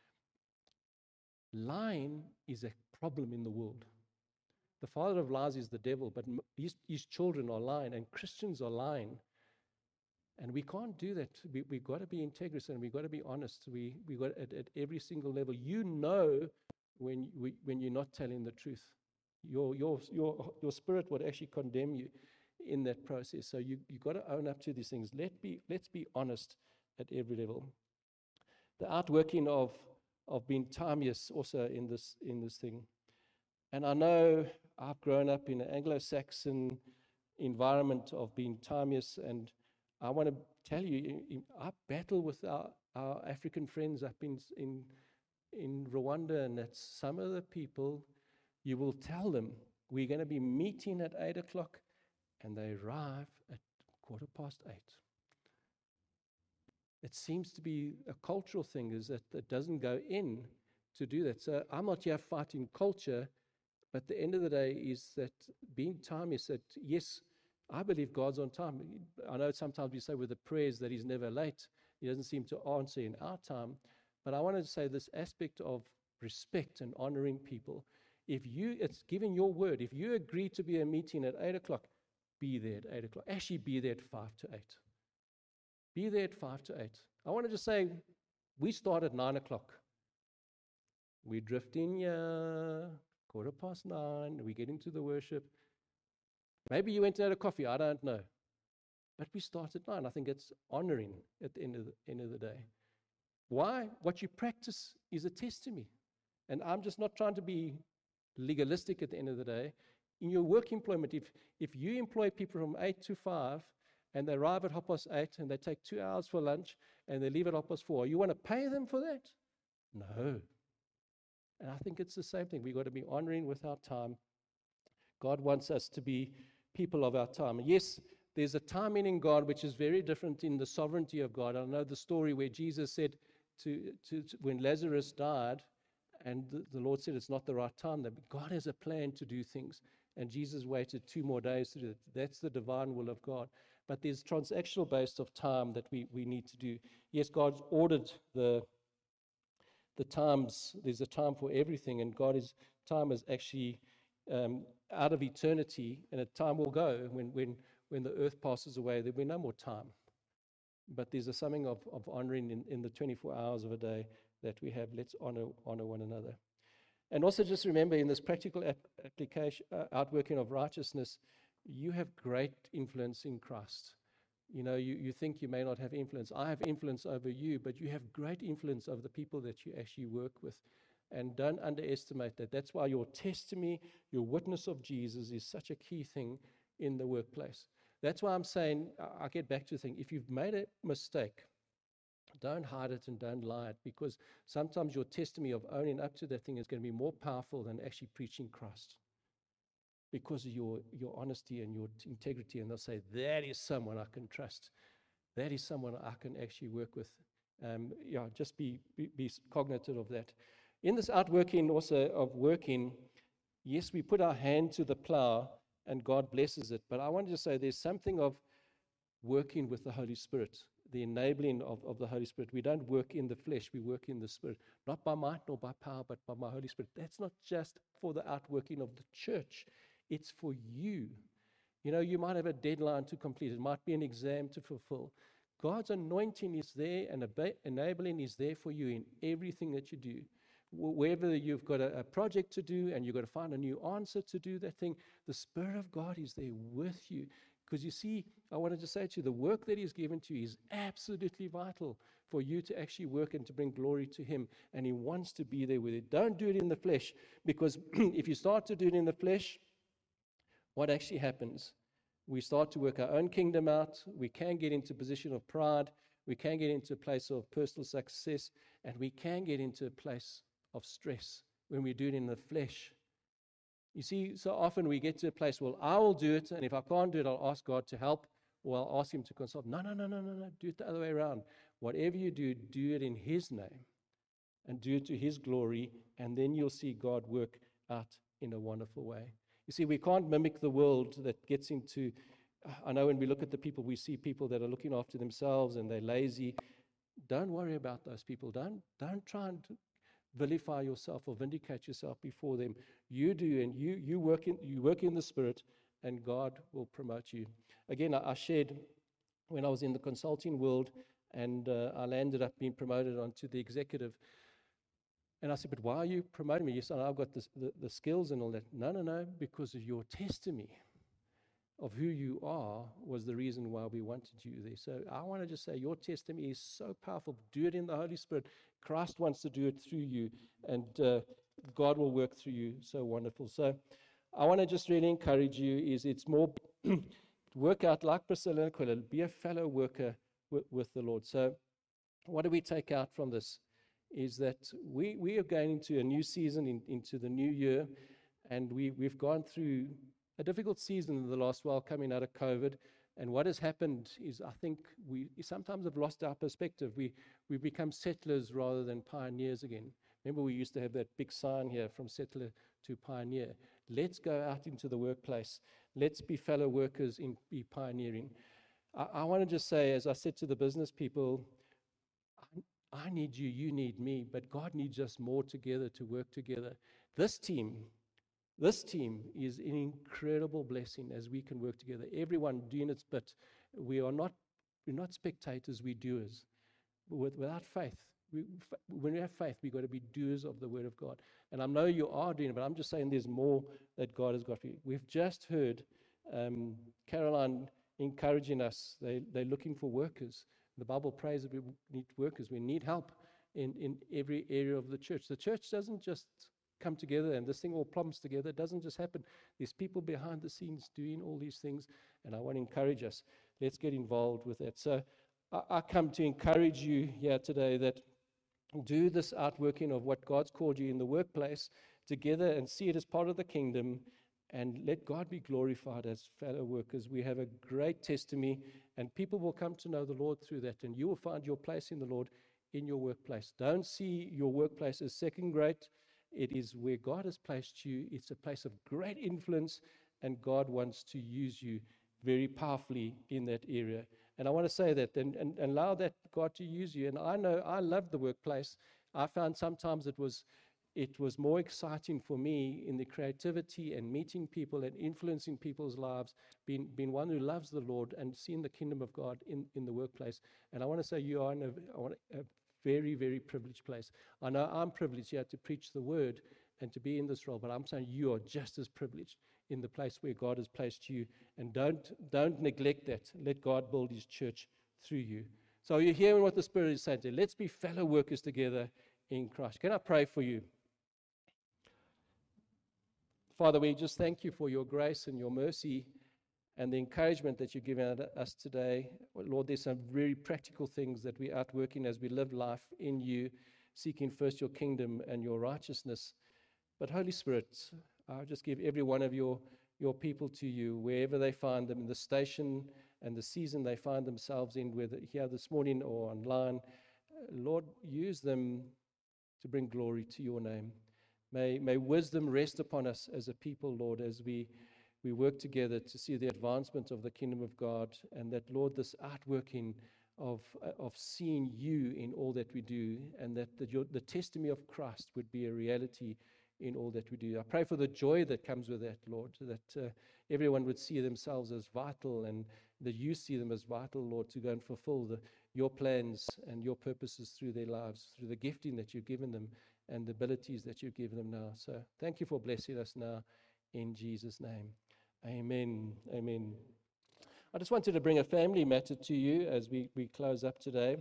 Lying is a problem in the world. The father of lies is the devil, but his children are lying, and Christians are lying. And we can't do that. We've got to be integrous and we've got to be honest. We got at every single level. You know when you're not telling the truth. Your spirit would actually condemn you in that process. So you got to own up to these things. Let's be honest at every level. The outworking of being timeless also in this thing. And I know I've grown up in an Anglo-Saxon environment of being timeless, and I want to tell you, I battle with our African friends up in Rwanda, and that some of the people, you will tell them, we're going to be meeting at 8 o'clock, and they arrive at 8:15. It seems to be a cultural thing, is that it doesn't go in to do that. So I'm not here fighting culture, but at the end of the day is that being time is that, yes, I believe God's on time. I know sometimes we say with the prayers that he's never late. He doesn't seem to answer in our time. But I wanted to say this aspect of respect and honoring people. It's giving your word. If you agree to be a meeting at 8 o'clock, be there at 8 o'clock. Actually, be there at 5 to 8. Be there at 5 to 8. I wanted to say, we start at 9 o'clock. We drift in here, 9:15, we get into the worship. Maybe you went and had a coffee, I don't know. But we start at 9. I think it's honoring at the end of the day. Why? What you practice is a test to me. And I'm just not trying to be legalistic at the end of the day. In your work employment, if you employ people from 8 to 5, and they arrive at 8:30, and they take 2 hours for lunch, and they leave at 4:30, you want to pay them for that? No. And I think it's the same thing. We've got to be honoring with our time. God wants us to be people of our time. Yes, there's a timing in God which is very different in the sovereignty of God. I know the story where Jesus said to when Lazarus died, and the Lord said it's not the right time. That God has a plan to do things, and Jesus waited 2 more days to do it. That's the divine will of God. But there's transactional based of time that we need to do. Yes, God's ordered the times. There's a time for everything, and time is actually out of eternity, and a time will go when the earth passes away. There'll be no more time. But there's something of honoring in the 24 hours of a day that we have. Let's honor one another. And also just remember, in this practical application, outworking of righteousness, you have great influence in Christ. You know, you think you may not have influence. I have influence over you, but you have great influence over the people that you actually work with. And don't underestimate that. That's why your testimony, your witness of Jesus is such a key thing in the workplace. That's why I'm saying, I get back to the thing, if you've made a mistake, don't hide it and don't lie it, because sometimes your testimony of owning up to that thing is going to be more powerful than actually preaching Christ, because of your honesty and your integrity. And they'll say, that is someone I can trust. That is someone I can actually work with. Just be cognitive of that. In this outworking also of working, yes, we put our hand to the plow and God blesses it. But I wanted to say there's something of working with the Holy Spirit, the enabling of the Holy Spirit. We don't work in the flesh, we work in the Spirit. Not by might nor by power, but by my Holy Spirit. That's not just for the outworking of the church. It's for you. You know, you might have a deadline to complete. It might be an exam to fulfill. God's anointing is there, and enabling is there for you in everything that you do. Wherever you've got a project to do and you've got to find a new answer to do that thing, the Spirit of God is there with you. Because you see, I wanted to say to you, the work that He's given to you is absolutely vital for you to actually work and to bring glory to Him. And He wants to be there with it. Don't do it in the flesh, because if you start to do it in the flesh, what actually happens? We start to work our own kingdom out. We can get into a position of pride. We can get into a place of personal success. And we can get into a place of stress when we do it in the flesh. You see, so often we get to a place, well, I will do it, and if I can't do it, I'll ask God to help, or I'll ask Him to consult. No. Do it the other way around. Whatever you do, do it in His name, and do it to His glory, and then you'll see God work out in a wonderful way. You see, we can't mimic the world that gets into, I know when we look at the people, we see people that are looking after themselves and they're lazy. Don't worry about those people. Don't try and vilify yourself or vindicate yourself before them. You do, and you work in the Spirit, and God will promote you. Again, I shared when I was in the consulting world, and I landed up being promoted onto the executive. And I said, but why are you promoting me? You said, I've got the skills and all that. No, because of your testimony of who you are was the reason why we wanted you there. So I want to just say your testimony is so powerful. Do it in the Holy Spirit. Christ wants to do it through you, and God will work through you. So wonderful. So I want to just really encourage you, it's more work out like Priscilla and Aquila, be a fellow worker with the Lord. So what do we take out from this? Is that we are going into a new season, into the new year, and we've gone through a difficult season in the last while coming out of COVID. And what has happened is, I think we sometimes have lost our perspective. We become settlers rather than pioneers again. Remember, we used to have that big sign here, from settler to pioneer. Let's go out into the workplace. Let's be fellow workers, be pioneering. I want to just say, as I said to the business people, I need you, you need me, but God needs us more together to work together. This team is an incredible blessing as we can work together. Everyone doing its bit. We're not spectators, we're doers. Without faith, when we have faith, we've got to be doers of the Word of God. And I know you are doing it, but I'm just saying there's more that God has got for you. We've just heard Caroline encouraging us. They're looking for workers. The Bible prays that we need workers. We need help in every area of the church. The church doesn't just come together and this thing all plumps together. It doesn't just happen. There's people behind the scenes doing all these things, and I want to encourage us. Let's get involved with that. So I come to encourage you here today that do this outworking of what God's called you in the workplace together and see it as part of the kingdom, and let God be glorified as fellow workers. We have a great testimony, and people will come to know the Lord through that, and you will find your place in the Lord in your workplace. Don't see your workplace as second rate. It is where God has placed you. It's a place of great influence, and God wants to use you very powerfully in that area. And I want to say that and allow that God to use you. And I know I love the workplace. I found sometimes it was more exciting for me in the creativity and meeting people and influencing people's lives, being one who loves the Lord and seeing the kingdom of God in the workplace. And I want to say you are in a very, very privileged place. I know I'm privileged here to preach the word and to be in this role, but I'm saying you are just as privileged in the place where God has placed you. And don't neglect that. Let God build his church through you. So you're hearing what the Spirit is saying today. Let's be fellow workers together in Christ. Can I pray for you? Father, we just thank you for your grace and your mercy and the encouragement that you've given us today. Lord, there's some very practical things that we're outworking as we live life in you, seeking first your kingdom and your righteousness. But Holy Spirit, I just give every one of your people to you, wherever they find them, in the station and the season they find themselves in, whether here this morning or online. Lord, use them to bring glory to your name. May wisdom rest upon us as a people, Lord, as we work together to see the advancement of the kingdom of God, and that, Lord, this outworking of seeing you in all that we do, and that the testimony of Christ would be a reality in all that we do. I pray for the joy that comes with that, Lord, that everyone would see themselves as vital, and that you see them as vital, Lord, to go and fulfill your plans and your purposes through their lives, through the gifting that you've given them and the abilities that you've given them now. So thank you for blessing us now in Jesus' name. Amen. Amen. I just wanted to bring a family matter to you as we close up today.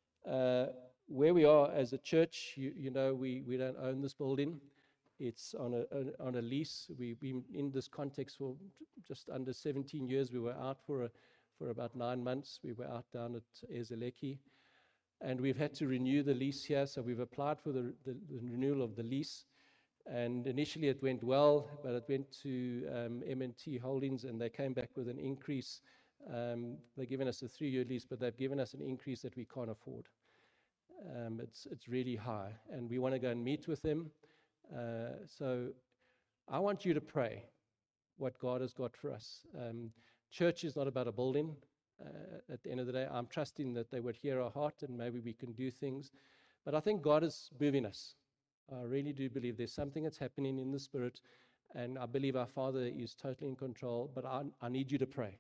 Where we are as a church, you know, we don't own this building. It's on a lease. We've been in this context for just under 17 years. We were out for about 9 months. We were out down at Ezeleki, and we've had to renew the lease here. So we've applied for the renewal of the lease. And initially it went well, but it went to M&T Holdings, and they came back with an increase. They've given us a 3-year lease, but they've given us an increase that we can't afford. It's really high, and we want to go and meet with them. So I want you to pray what God has got for us. Church is not about a building. At the end of the day, I'm trusting that they would hear our heart, and maybe we can do things. But I think God is moving us. I really do believe there's something that's happening in the Spirit, and I believe our Father is totally in control, but I need you to pray.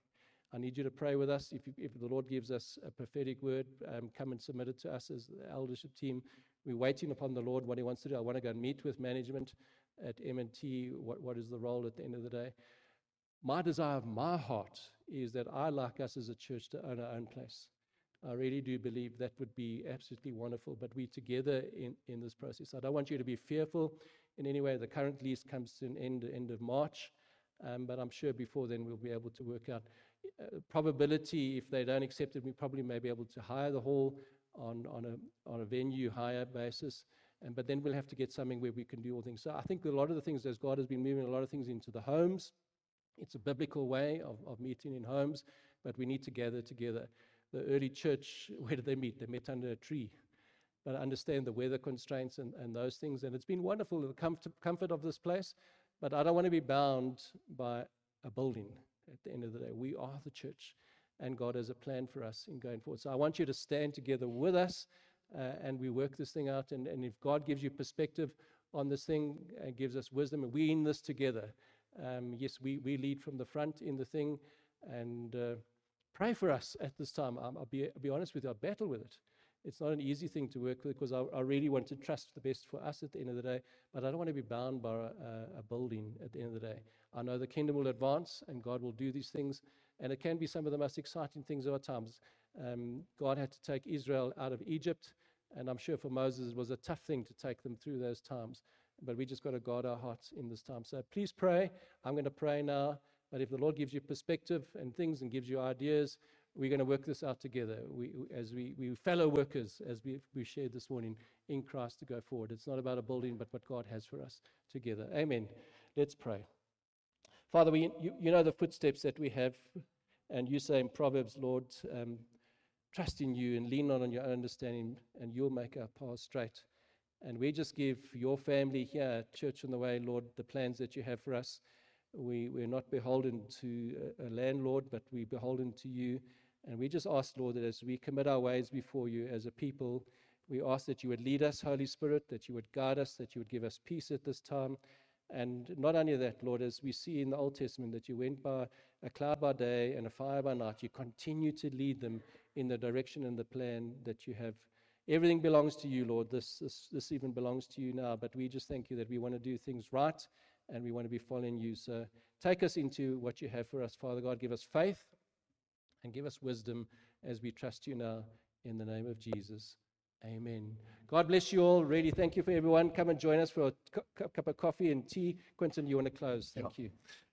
I need you to pray with us. If the Lord gives us a prophetic word, come and submit it to us as the eldership team. We're waiting upon the Lord, what He wants to do. I want to go and meet with management at M&T. What is the role at the end of the day? My desire of my heart is that I, like us as a church, to own our own place. I really do believe that would be absolutely wonderful, but we together in this process. I don't want you to be fearful in any way. The current lease comes to an end of March, but I'm sure before then we'll be able to work out probability. If they don't accept it, we probably may be able to hire the hall on a venue hire basis, but then we'll have to get something where we can do all things. So I think a lot of the things, as God has been moving a lot of things into the homes, it's a biblical way of meeting in homes, but we need to gather together. The early church, where did they meet? They met under a tree. But I understand the weather constraints and those things, and it's been wonderful, the comfort of this place, but I don't want to be bound by a building at the end of the day. We are the church, and God has a plan for us in going forward. So I want you to stand together with us, and we work this thing out, and if God gives you perspective on this thing and gives us wisdom, and we in this together. Yes, we lead from the front in the thing, and pray for us at this time. I'll be honest with you, I battle with it. It's not an easy thing to work with, because I really want to trust the best for us at the end of the day, but I don't want to be bound by a building at the end of the day. I know the kingdom will advance, and God will do these things, and it can be some of the most exciting things of our times. God had to take Israel out of Egypt, and I'm sure for Moses it was a tough thing to take them through those times, but we just got to guard our hearts in this time. So please pray. I'm going to pray now. But if the Lord gives you perspective and things and gives you ideas, we're going to work this out together. We fellow workers, as we shared this morning, in Christ to go forward. It's not about a building, but what God has for us together. Amen. Let's pray. Father, you know the footsteps that we have, and you say in Proverbs, Lord, trust in you and lean not on your own understanding, and you'll make our paths straight. And we just give your family here, Church on the Way, Lord, the plans that you have for us. We're not beholden to a landlord, but we're beholden to you. And we just ask, Lord, that as we commit our ways before you as a people, we ask that you would lead us, Holy Spirit, that you would guide us, that you would give us peace at this time. And not only that, Lord, as we see in the Old Testament, that you went by a cloud by day and a fire by night, you continue to lead them in the direction and the plan that you have. Everything belongs to you, Lord. This even belongs to you now, but we just thank you that we want to do things right, and we want to be following you. So take us into what you have for us, Father God. Give us faith and give us wisdom as we trust you now in the name of Jesus. Amen. God bless you all. Really, thank you for everyone. Come and join us for a cup of coffee and tea. Quentin, you want to close? Thank you.